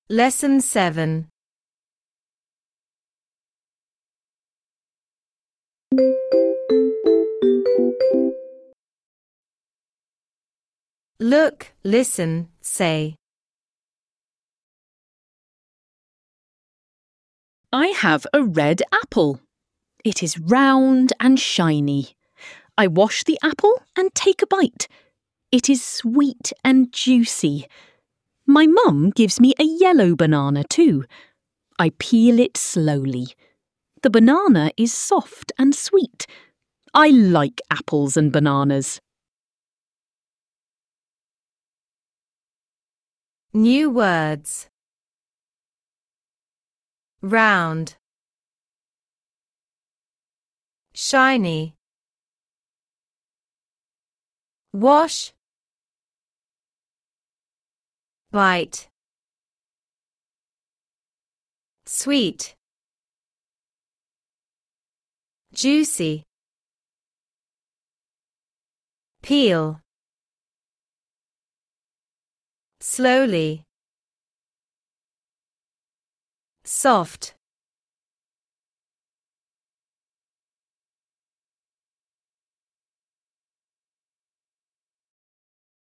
Lesson 7. Look, listen, say. I have a red apple. It is round and shiny. I wash the apple and take a bite. It is sweet and juicy. My mum gives me a yellow banana too. I peel it slowly. The banana is soft and sweet. I like apples and bananas. New words. Round, shiny, wash, bite, sweet, juicy, peel, slowly, soft.